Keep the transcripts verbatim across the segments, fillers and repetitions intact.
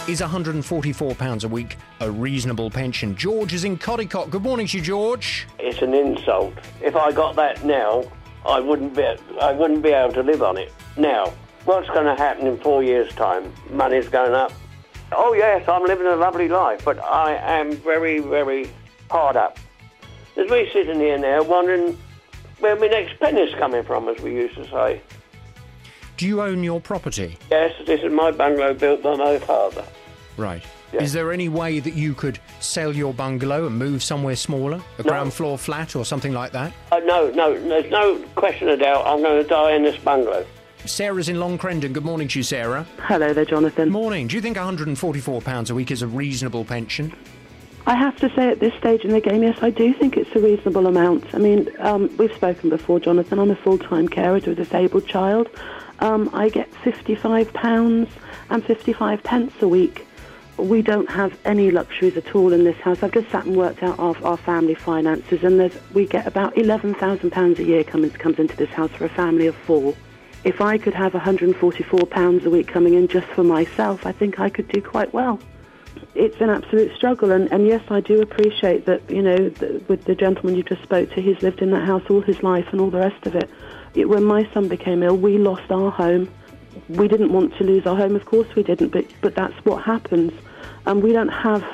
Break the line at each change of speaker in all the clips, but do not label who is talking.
Is one hundred forty-four pounds a week a reasonable pension? George is in Codicott. Good morning to you, George.
It's an insult. If I got that now, I wouldn't be I wouldn't be able to live on it. Now, what's going to happen in four years' time? Money's going up. Oh yes, I'm living a lovely life, but I am very, very hard up. There's me sitting here now wondering where my next penny's coming from, as we used to say.
Do you own your property?
Yes, this is my bungalow built by my father.
Right.
Yeah.
Is there any way that you could sell your bungalow and move somewhere smaller? A
No.
ground floor flat or something like that?
Uh, no, no, there's no question of doubt I'm going to die in this bungalow.
Sarah's in Long Crendon. Good morning to you, Sarah.
Hello there, Jonathan.
Morning. Do you think one hundred forty-four pounds a week is a reasonable pension?
I have to say at this stage in the game, yes, I do think it's a reasonable amount. I mean, um, we've spoken before, Jonathan. I'm a full-time carer to a disabled child. Um, I get fifty-five pounds and fifty-five pence a week. We don't have any luxuries at all in this house. I've just sat and worked out our, our family finances, and there's, we get about eleven thousand pounds a year comes, comes into this house for a family of four. If I could have one hundred forty-four pounds a week coming in just for myself, I think I could do quite well. It's an absolute struggle, and, and yes, I do appreciate that, you know, the, with the gentleman you just spoke to, he's lived in that house all his life and all the rest of it. it. When my son became ill, we lost our home. We didn't want to lose our home, of course we didn't, but, but that's what happens. And we don't have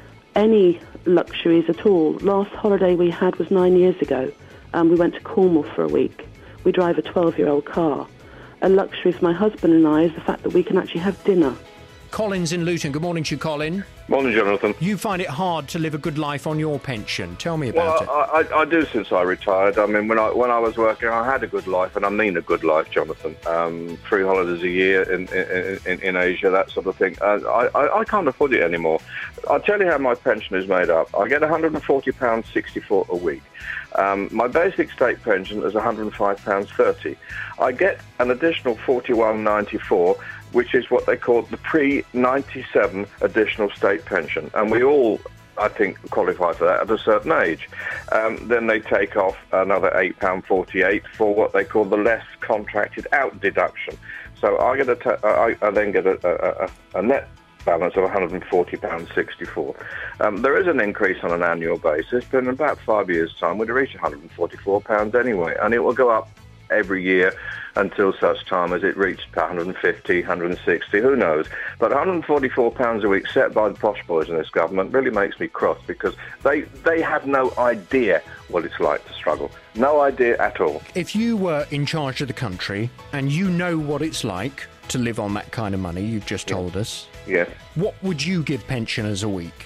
any luxuries at all. Last holiday we had was nine years ago. Um, we went to Cornwall for a week. We drive a twelve-year-old car. A luxury for my husband and I is the fact that we can actually have dinner.
Colin's in Luton. Good morning to you, Colin.
Morning, Jonathan.
You find it hard to live a good life on your pension. Tell me about
well,
it.
I, I, I do since I retired. I mean, when I when I was working, I had a good life, and I mean a good life, Jonathan. Um, three holidays a year in in, in, in Asia, that sort of thing. Uh, I, I, I can't afford it anymore. I'll tell you how my pension is made up. I get one hundred forty pounds sixty-four a week. Um, my basic state pension is one hundred five pounds thirty. I get an additional forty-one pounds ninety-four, which is what they call the pre ninety-seven additional state pension. And we all, I think, qualify for that at a certain age. Um, then they take off another eight pounds forty-eight for what they call the less contracted out deduction. So I get a t- I, I then get a, a, a net balance of one hundred forty pounds sixty-four. Um, there is an increase on an annual basis, but in about five years' time, we'd reach one hundred forty-four pounds anyway, and it will go up every year until such time as it reached one hundred fifty, one hundred sixty, who knows. But one hundred forty-four pounds a week set by the posh boys in this government really makes me cross, because they, they have no idea what it's like to struggle. No idea at all.
If you were in charge of the country and you know what it's like to live on that kind of money you've just told us,
yes,
what would you give pensioners a week?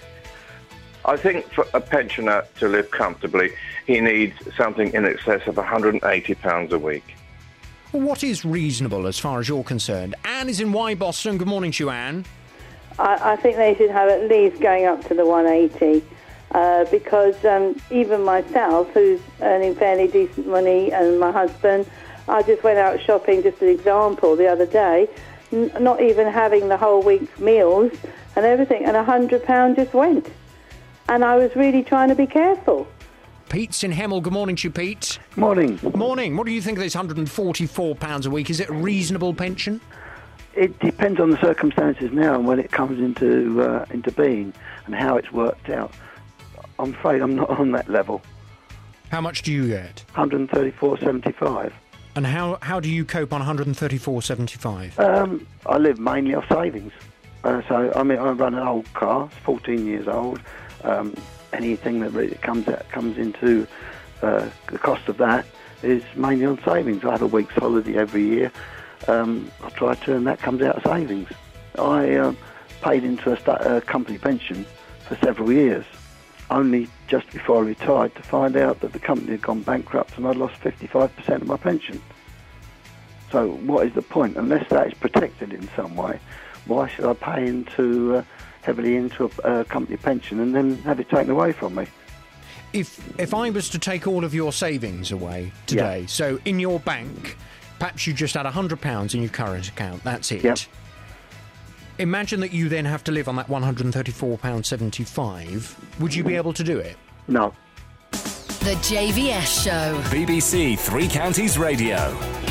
I think for a pensioner to live comfortably, he needs something in excess of one hundred eighty pounds a week.
Well, what is reasonable as far as you're concerned? Anne is in Y Boston. Good morning to you, Anne.
I, I think they should have at least going up to the one eighty, uh, because um, even myself, who's earning fairly decent money, and my husband, I just went out shopping, just an example, the other day, n- not even having the whole week's meals and everything, and one hundred pounds just went. And I was really trying to be careful.
Pete's in Hemel. Good morning to you, Pete.
Morning.
Morning. What do you think of this one hundred forty-four pounds a week? Is it a reasonable pension?
It depends on the circumstances now and when it comes into uh, into being and how it's worked out. I'm afraid I'm not on that level.
How much do you get?
one hundred thirty-four seventy-five.
And how, how do you cope on one hundred thirty-four seventy-five?
Um, I live mainly off savings. Uh, so, I mean, I run an old car, it's fourteen years old. Um, anything that really comes out, comes into uh, the cost of that is mainly on savings. I have a week's holiday every year. Um, I try to, and that comes out of savings. I um, paid into a, st- a company pension for several years, only just before I retired to find out that the company had gone bankrupt and I'd lost fifty-five percent of my pension. So what is the point? Unless that is protected in some way, why should I pay into... Uh, heavily into a, a company pension and then have it taken away from me?
If if I was to take all of your savings away today,
yeah.
So in your bank, perhaps you just had one hundred pounds in your current account, that's it.
Yep.
Imagine that you then have to live on that one hundred thirty-four pounds seventy-five. Would you be able to do it?
No.
The J V S Show.
B B C Three Counties Radio.